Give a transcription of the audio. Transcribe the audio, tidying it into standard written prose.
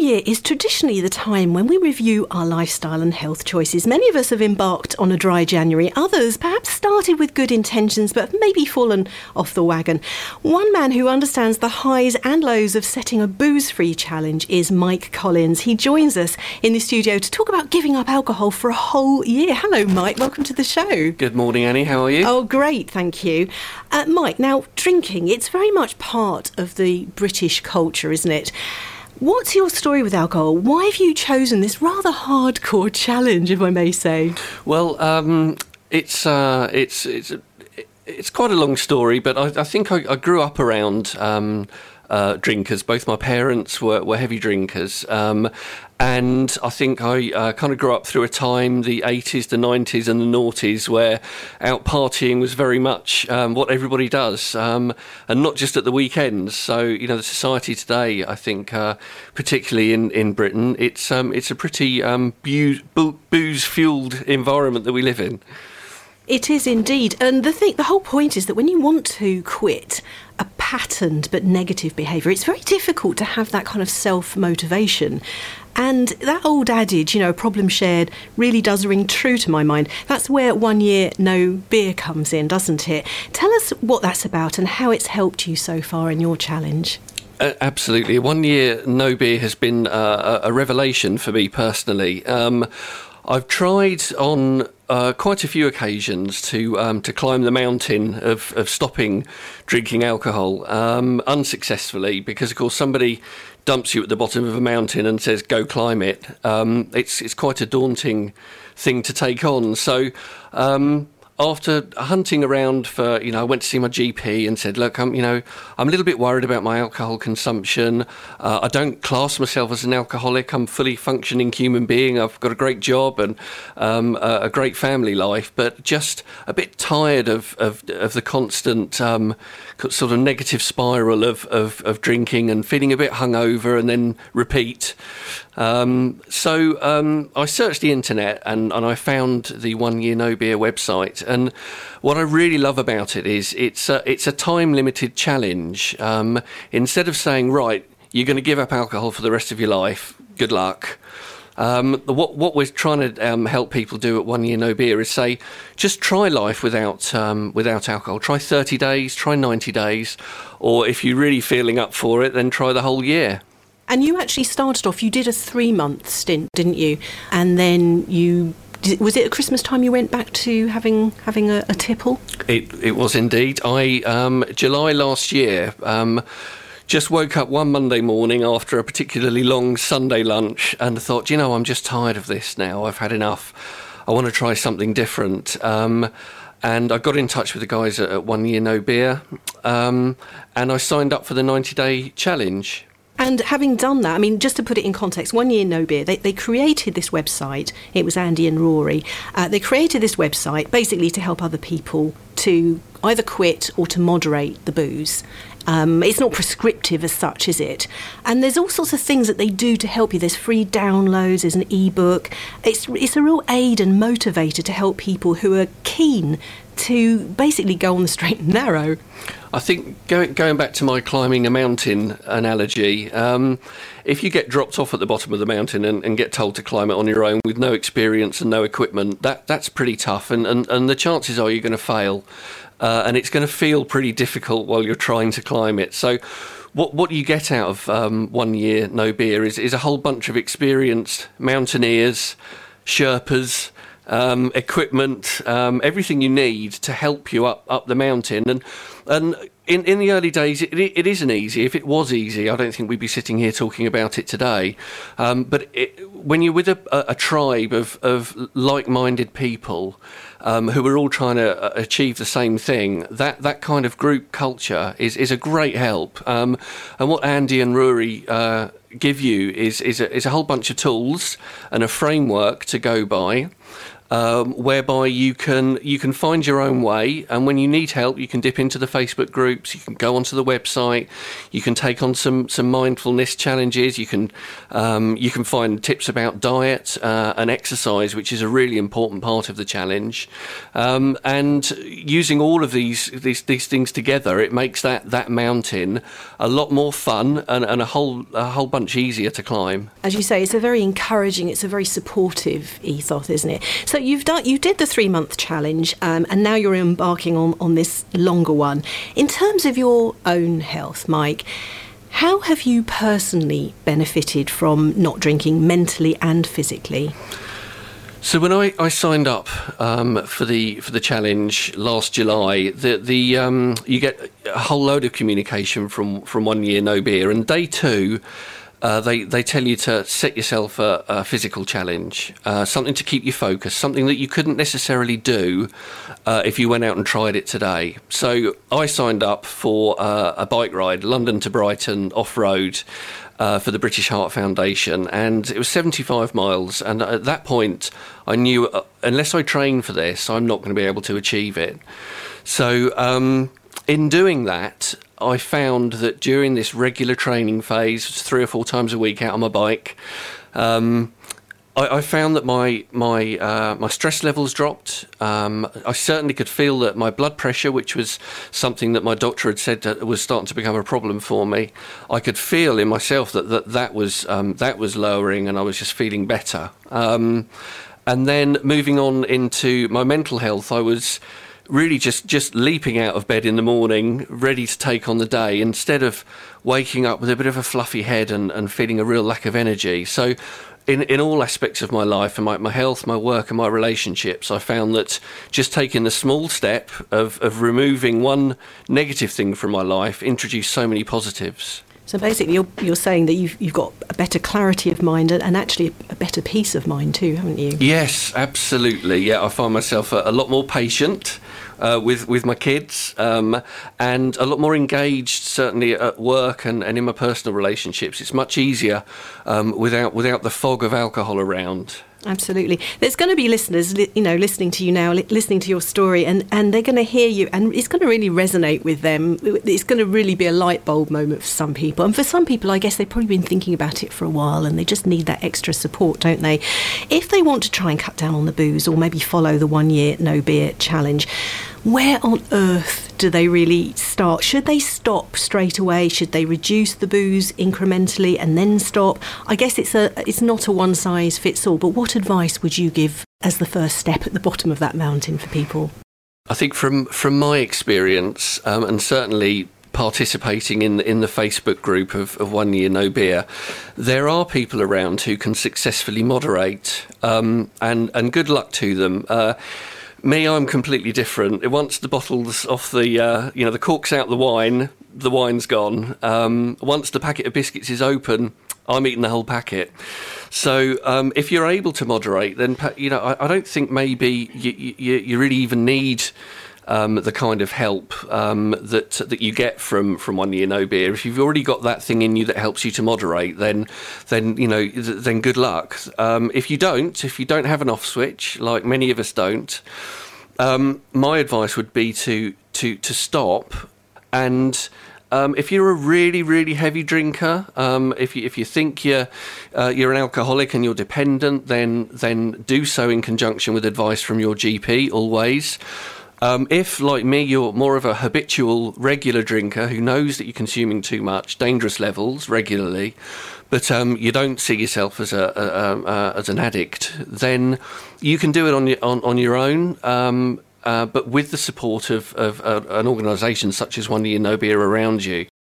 year is traditionally the time when we review our lifestyle and health choices. Many of us have embarked on a dry January. Others perhaps started with good intentions but have maybe fallen off the wagon. One man who understands the highs and lows of setting a booze-free challenge is Mike Collins. He joins us in the studio to talk about giving up alcohol for a whole year. Hello, Mike. Welcome to the show. Good morning, Annie. How are you? Oh, great. Thank you. Mike, now, drinking, it's very much part of the British culture, isn't it? What's your story with alcohol? Why have you chosen this rather hardcore challenge, if I may say? Well, it's quite a long story, but I think I grew up around drinkers. Both my parents were heavy drinkers, and I think I kind of grew up through a time, the 80s, the 90s and the noughties, where out partying was very much what everybody does, and not just at the weekends. So, you know, the society today, I think, particularly in Britain, it's a pretty booze-fueled environment that we live in. It is indeed. And the whole point is that when you want to quit a patterned but negative behaviour, it's very difficult to have that kind of self-motivation. And that old adage, you know, problem shared, really does ring true to my mind. That's where 1 year no beer comes in, doesn't it? Tell us what that's about and how it's helped you so far in your challenge. Absolutely. 1 year no beer has been a revelation for me personally. I've tried on quite a few occasions to climb the mountain of stopping drinking alcohol, unsuccessfully, because, of course, somebody dumps you at the bottom of a mountain and says, go climb it. It's quite a daunting thing to take on. So after hunting around for, I went to see my GP and said, look, I'm a little bit worried about my alcohol consumption. I don't class myself as an alcoholic. I'm a fully functioning human being. I've got a great job and a great family life, but just a bit tired of the constant sort of negative spiral of drinking and feeling a bit hungover and then repeat. So I searched the internet and I found the 1 year no beer website. And what I really love about it is it's a time-limited challenge. Instead of saying, right, you're going to give up alcohol for the rest of your life, good luck. What we're trying to help people do at 1 year no beer is say, just try life without alcohol. Try 30 days, try 90 days, or if you're really feeling up for it, then try the whole year. And you actually started off, you did a 3-month stint, didn't you? And then was it at Christmas time you went back to having a tipple? It was indeed. July last year, just woke up one Monday morning after a particularly long Sunday lunch and thought, I'm just tired of this now. I've had enough. I want to try something different. And I got in touch with the guys at 1 year no beer, and I signed up for the 90-day challenge. And having done that, I mean, just to put it in context, 1 year no beer, they created this website. It was Andy and Rory. They created this website basically to help other people to either quit or to moderate the booze. It's not prescriptive as such, is it? And there's all sorts of things that they do to help you. There's free downloads, there's an ebook. It's a real aid and motivator to help people who are keen to basically go on the straight and narrow. I think going back to my climbing a mountain analogy, if you get dropped off at the bottom of the mountain and get told to climb it on your own with no experience and no equipment, that's pretty tough, and the chances are you're going to fail, and it's going to feel pretty difficult while you're trying to climb it. So what you get out of 1 year no beer is a whole bunch of experienced mountaineers, Sherpas, equipment, everything you need to help you up the mountain. And in the early days, it isn't easy. If it was easy, I don't think we'd be sitting here talking about it today. But when you're with a tribe of like-minded people who are all trying to achieve the same thing, that kind of group culture is a great help. And what Andy and Rory give you is a whole bunch of tools and a framework to go by. whereby you can find your own way, and when you need help, you can dip into the Facebook groups, you can go onto the website, you can take on some mindfulness challenges, you can find tips about diet and exercise, which is a really important part of the challenge, and using all of these things together, it makes that mountain a lot more fun and a whole bunch easier to climb. As you say, it's a very encouraging, it's a very supportive ethos, isn't it? So you did the 3-month challenge, and now you're embarking on this longer one. In terms of your own health, Mike, how have you personally benefited from not drinking mentally and physically? So when I signed up for the challenge last July, you get a whole load of communication from 1 Year No Beer, and day 2. They tell you to set yourself a physical challenge, something to keep you focused, something that you couldn't necessarily do if you went out and tried it today. So I signed up for a bike ride, London to Brighton off-road, for the British Heart Foundation, and it was 75 miles. And at that point, I knew unless I train for this, I'm not going to be able to achieve it. So in doing that, I found that during this regular training phase, 3 or 4 times a week out on my bike, I found that my stress levels dropped. I certainly could feel that my blood pressure, which was something that my doctor had said was starting to become a problem for me, I could feel in myself that was lowering, and I was just feeling better. And then moving on into my mental health, I was really just leaping out of bed in the morning, ready to take on the day, instead of waking up with a bit of a fluffy head and feeling a real lack of energy. So in all aspects of my life, and my health, my work and my relationships, I found that just taking the small step of removing one negative thing from my life introduced so many positives. So basically you're saying that you've got a better clarity of mind and actually a better peace of mind too, haven't you? Yes, absolutely. Yeah, I find myself a lot more patient with my kids, and a lot more engaged, certainly at work and in my personal relationships. It's much easier without the fog of alcohol around. Absolutely. There's going to be listeners, listening to you now, listening to your story, and they're going to hear you, and it's going to really resonate with them. It's going to really be a light bulb moment for some people. And for some people, I guess they've probably been thinking about it for a while, and they just need that extra support, don't they? If they want to try and cut down on the booze, or maybe follow the 1 Year No Beer challenge, where on earth do they really start? Should they stop straight away? Should they reduce the booze incrementally and then stop? I guess it's not a one size fits all, but what advice would you give as the first step at the bottom of that mountain for people? I think from my experience, and certainly participating in the Facebook group of 1 Year No Beer, there are people around who can successfully moderate, and good luck to them. Me, I'm completely different. Once the bottle's off the cork's out the wine's gone. Once the packet of biscuits is open, I'm eating the whole packet. So if you're able to moderate, then I don't think maybe you really even need the kind of help that you get from 1 Year No Beer. If you've already got that thing in you that helps you to moderate, then good luck. If you don't have an off switch, like many of us don't, my advice would be to stop. And if you're a really, really heavy drinker, if you think you're an alcoholic and you're dependent, then do so in conjunction with advice from your GP always. If, like me, you're more of a habitual, regular drinker who knows that you're consuming too much, dangerous levels regularly, but you don't see yourself as an addict, then you can do it on your own. But with the support of an organisation such as 1 Year No Beer around you.